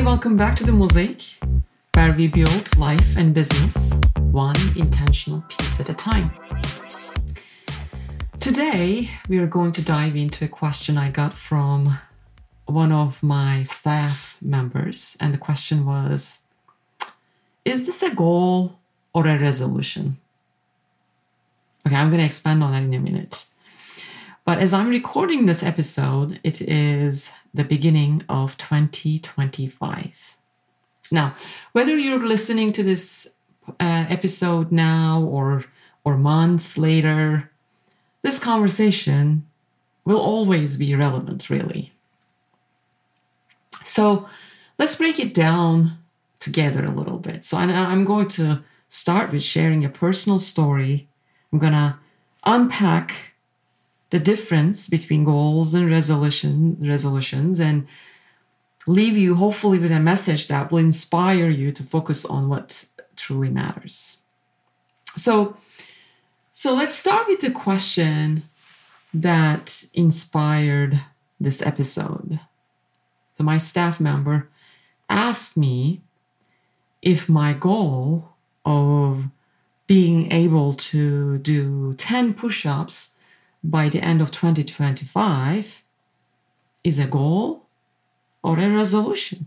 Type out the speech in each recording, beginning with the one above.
welcome back to The Mosaic, where we build life and business one intentional piece at a time. Today, we are going to dive into a question I got from one of my staff members. And the question was, is this a goal or a resolution? Okay, I'm going to expand on that in a minute. But as I'm recording this episode, it is the beginning of 2025. Now, whether you're listening to this episode now or months later, this conversation will always be relevant, really. So let's break it down together a little bit. So I'm going to start with sharing a personal story. I'm going to unpack the difference between goals and resolutions and leave you hopefully with a message that will inspire you to focus on what truly matters. So let's start with the question that inspired this episode. So my staff member asked me if my goal of being able to do 10 push-ups by the end of 2025 is a goal or a resolution.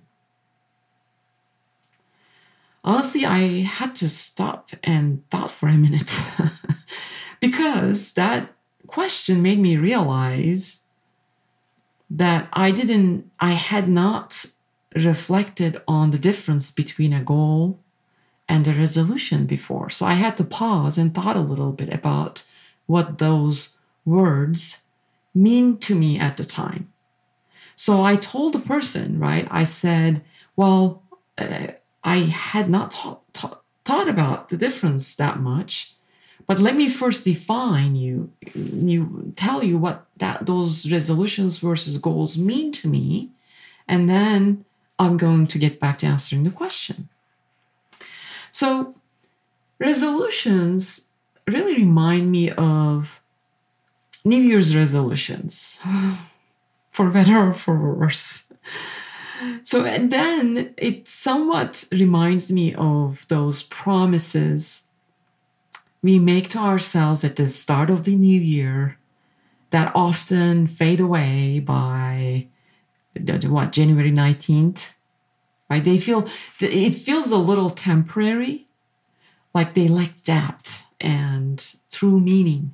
Honestly, I had to stop and thought for a minute because that question made me realize that I had not reflected on the difference between a goal and a resolution before. So I had to pause and thought a little bit about what those words mean to me at the time. So I told the person, right, I said, well, I had not thought about the difference that much, but let me first define tell you what those resolutions versus goals mean to me, and then I'm going to get back to answering the question. So resolutions really remind me of New Year's resolutions, for better or for worse. So, and then it somewhat reminds me of those promises we make to ourselves at the start of the new year that often fade away by, January 19th, right? It feels a little temporary, like they lack depth and true meaning.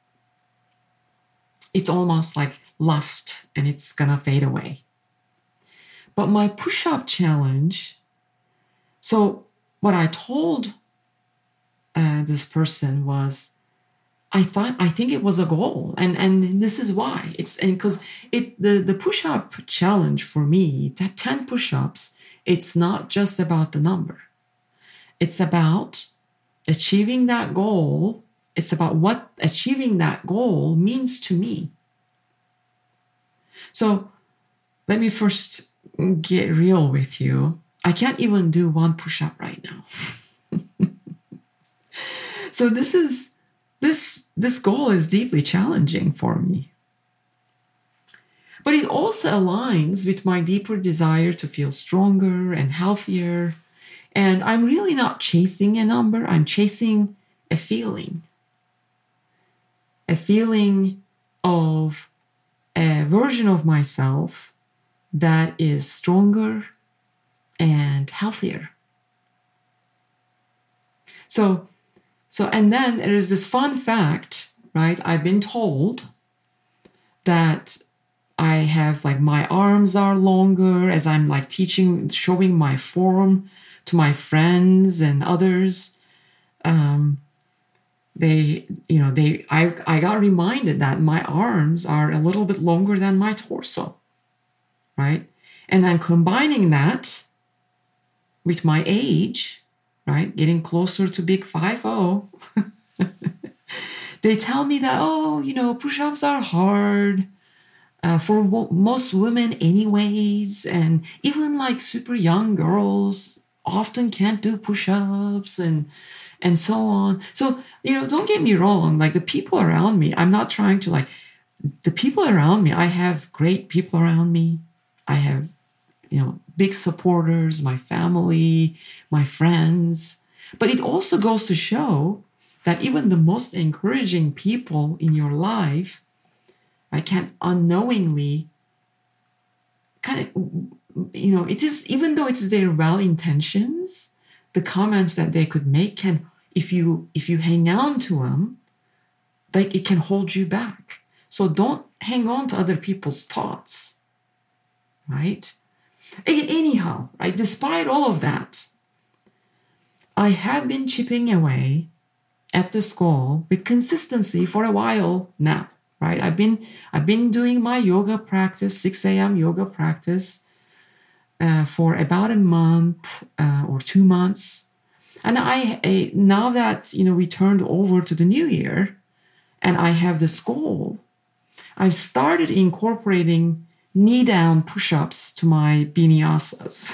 It's almost like lust and it's gonna fade away. But my push-up challenge, so what I told this person was, I think it was a goal, and this is why. Because the push-up challenge for me, that 10 push-ups, it's not just about the number. It's about achieving that goal. It's about what achieving that goal means to me. So let me first get real with you. I can't even do one push-up right now. So this goal is deeply challenging for me. But it also aligns with my deeper desire to feel stronger and healthier. And I'm really not chasing a number. I'm chasing a feeling. A feeling of a version of myself that is stronger and healthier. So, and then there is this fun fact, right? I've been told that I have my arms are longer as I'm showing my form to my friends and others. I got reminded that my arms are a little bit longer than my torso, right? And I'm combining that with my age, right? Getting closer to big 5-0. They tell me that, push-ups are hard for most women anyways. And even super young girls often can't do push-ups and so on. So, don't get me wrong. The people around me, I'm not trying to the people around me, I have great people around me. I have big supporters, my family, my friends. But it also goes to show that even the most encouraging people in your life, I can unknowingly kind of, it is, even though it is their well intentions, the comments that they could make can, if you hang on to them, like it can hold you back. So don't hang on to other people's thoughts, right? Anyhow, right? Despite all of that, I have been chipping away at this goal with consistency for a while now, right? I've been doing my yoga practice, 6 a.m. yoga practice, for about a month or 2 months. And now that, we turned over to the new year and I have this goal, I've started incorporating knee down push-ups to my vinyasas.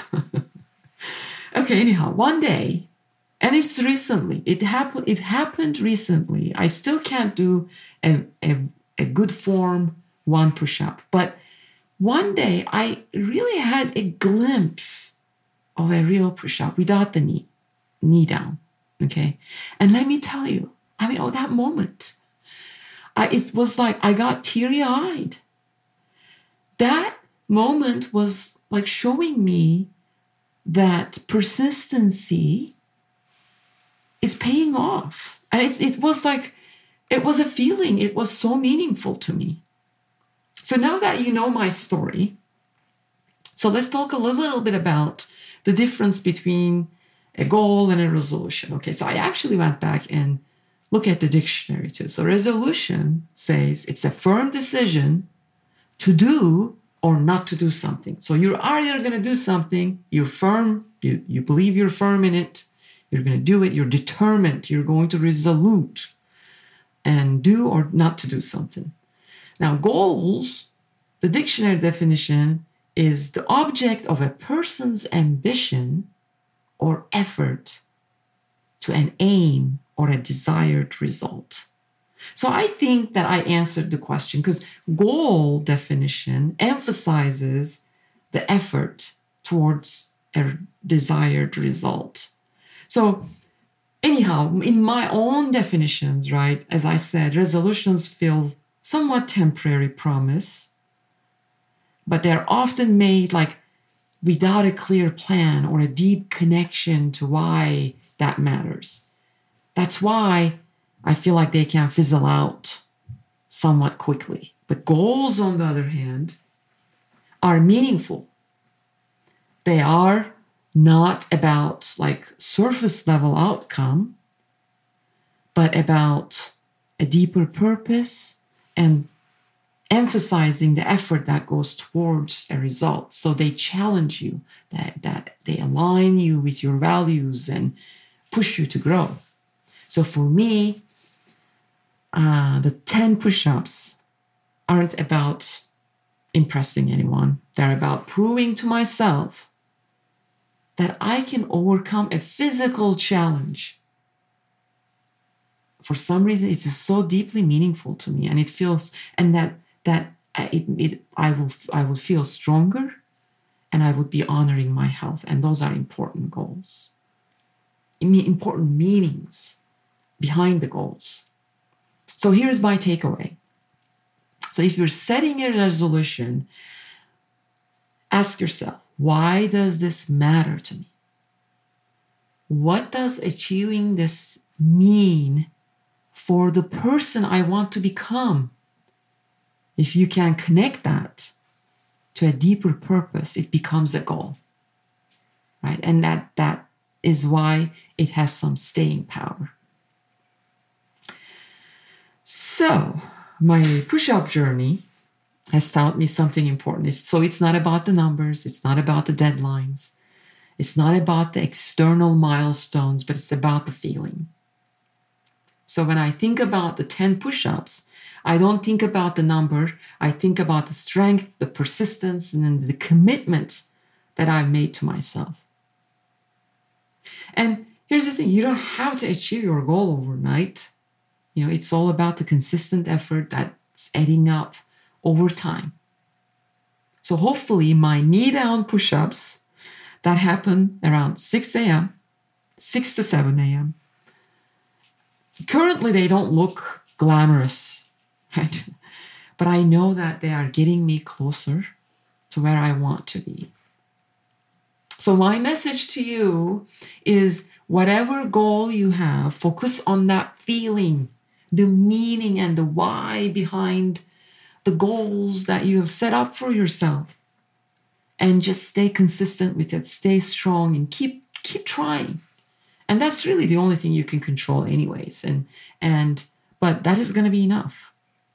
Okay, anyhow, one day, and it's recently, it happened recently. I still can't do a good form one push-up, but one day I really had a glimpse of a real push-up without the knee down, okay? And let me tell you, that moment, it was like I got teary-eyed. That moment was like showing me that persistency is paying off. And it was a feeling. It was so meaningful to me. So now that you know my story, so let's talk a little bit about the difference between a goal and a resolution. Okay, so I actually went back and looked at the dictionary too. So resolution says it's a firm decision to do or not to do something. So you're either going to do something, you're firm, you believe you're firm in it, you're going to do it, you're determined, you're going to resolute and do or not to do something. Now, goals, the dictionary definition is the object of a person's ambition or effort to an aim or a desired result. So I think that I answered the question because goal definition emphasizes the effort towards a desired result. So anyhow, in my own definitions, right, as I said, resolutions feel somewhat temporary promise, but they're often made like without a clear plan or a deep connection to why that matters. That's why I feel like they can fizzle out somewhat quickly. But goals, on the other hand, are meaningful. They are not about like surface level outcome, but about a deeper purpose and emphasizing the effort that goes towards a result. So they challenge you, that they align you with your values and push you to grow. So for me, the 10 push-ups aren't about impressing anyone. They're about proving to myself that I can overcome a physical challenge. For some reason, it is so deeply meaningful to me, and it feels, and I will feel stronger, and I would be honoring my health, and those are important goals. Important meanings behind the goals. So here's my takeaway. So if you're setting a resolution, ask yourself, why does this matter to me? What does achieving this mean for the person I want to become? If you can connect that to a deeper purpose, it becomes a goal, right? And that is why it has some staying power. So my push-up journey has taught me something important. So it's not about the numbers. It's not about the deadlines. It's not about the external milestones, but it's about the feeling. So when I think about the 10 push-ups, I don't think about the number. I think about the strength, the persistence, and then the commitment that I've made to myself. And here's the thing. You don't have to achieve your goal overnight. It's all about the consistent effort that's adding up over time. So hopefully my knee down push-ups that happen around 6 a.m., 6 to 7 a.m. Currently, they don't look glamorous, right? But I know that they are getting me closer to where I want to be. So my message to you is whatever goal you have, focus on that feeling, the meaning and the why behind the goals that you have set up for yourself. And just stay consistent with it, stay strong, and keep trying. And that's really the only thing you can control anyways. But that is going to be enough.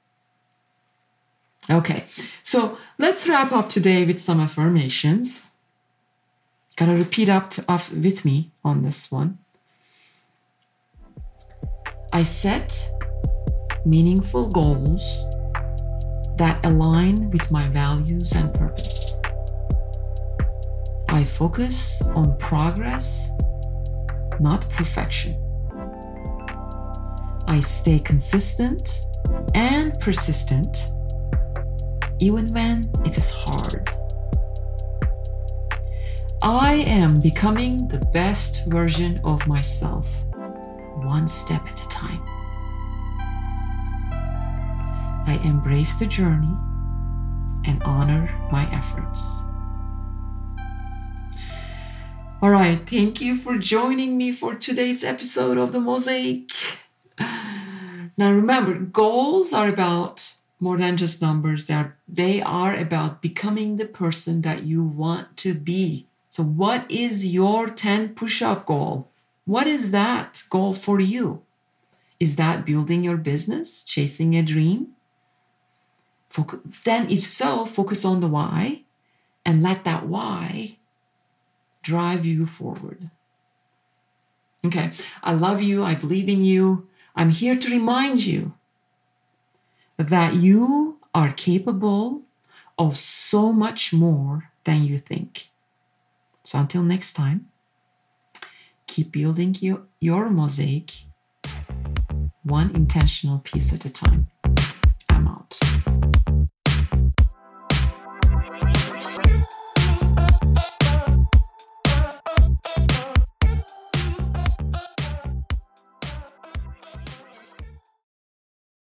Okay, so let's wrap up today with some affirmations. Gotta repeat up with me on this one. I set meaningful goals that align with my values and purpose. I focus on progress, not perfection. I stay consistent and persistent, even when it is hard. I am becoming the best version of myself, one step at a time. I embrace the journey and honor my efforts. All right, thank you for joining me for today's episode of The Mosaic. Now remember, goals are about more than just numbers. They are about becoming the person that you want to be. So what is your 10 push-up goal? What is that goal for you? Is that building your business, chasing a dream? Then if so, focus on the why and let that why drive you forward. Okay, I love you. I believe in you. I'm here to remind you that you are capable of so much more than you think. So until next time, keep building your mosaic one intentional piece at a time.